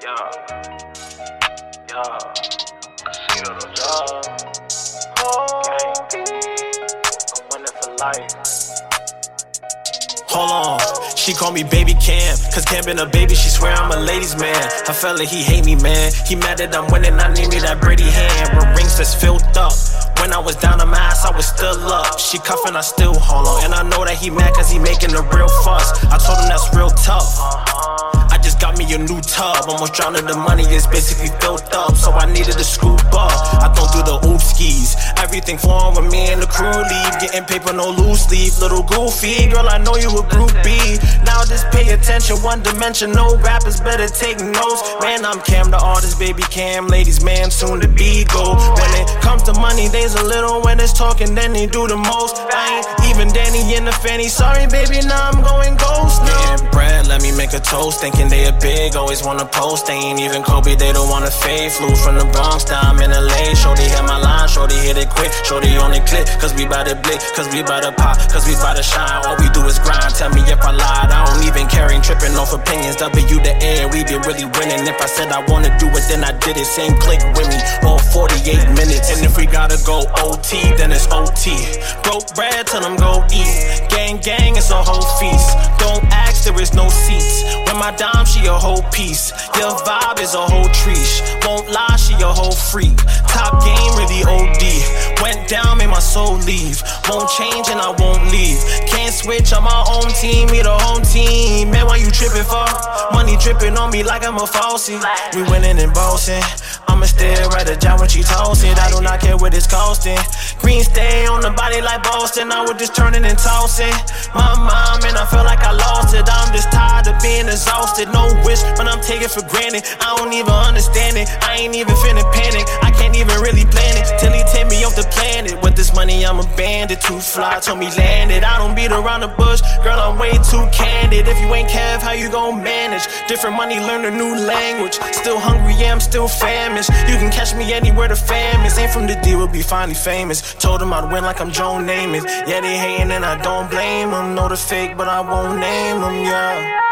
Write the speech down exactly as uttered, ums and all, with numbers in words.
Yeah, yeah, Casino, yeah, oh, gang, I'm winning for life. Hold on, she call me Baby Cam, cause Cam been a baby, she swear I'm a ladies man. I felt like he hate me, man. He mad that I'm winning, I need me that Brady hand. With rings that's filled up. When I was down on my ass, I was still up. She cuffin', I still hold on. And I know that he mad cause he making a real fuss. I told him that's real tough. I just got me a new tub. Almost drowning the money, it's basically filled up. So I needed to scoop up. I don't do the oops skis. Everything flowing with me and the crew leave. Getting paper, no loose leaf. Little goofy, girl, I know you a groupie. Now just pay attention, one dimensional. Rappers better take notes. Man, I'm Cam, the artist, Baby Cam. Ladies, man, soon to be go. When it comes to money, there's a little. When it's talking, then they do the most. I ain't even Danny in the fanny. Sorry, baby, now I'm going ghost. Getting bread, let me make a toast. Thinking they a big, always wanna post. They ain't even Kobe, they don't wanna fade. Flew from the Bronx, down in L A. Shorty hit my line, shorty hit it quick. Shorty only click, cause we bout to blick. Cause we bout to pop, cause we bout to shine. All we do is grind, tell me if I lied. I don't even care, ain't tripping off opinions. W the air, we been really winning. If I said I wanna do it, then I did it. Same click with me, all forty-eight minutes. And if we gotta go O T, then it's O T. Broke bread, tell them go eat. Gang, gang, it's a whole feast. Don't ask, there is no seats. When my dime, she a whole piece. Your vibe is a whole treesh. Won't lie, she a whole freak. Top game, really O D. Went down, made my soul leave. Won't change and I won't leave. Can't switch on my own team, we the home team. Man, why you tripping for? Money dripping on me like I'm a faucet. We winning and bossing. I'ma still write a job when she toss it. I do not care what it's costing. Green stay on the body like Boston. I was just turning and tossing. My mind, man, I feel like I lost it. I'm just tired of being exhausted. No wish, but I'm taking for granted. I don't even understand it. I ain't even finna panic. I can't even really plan it till he take me off the planet. With this money, I'm a bandit. Too fly, told me land it. I don't beat around the bush, girl, I'm way too candid. If you ain't Kev, how you gon' manage? Different money, learn a new language. Still hungry, yeah, I'm still famished. You can catch me anywhere the fam is. Ain't from the D, we'll be finally famous. Told them I'd win like I'm Joe Namath. Yeah, they hating and I don't blame them. Know the fake, but I won't name them, yeah.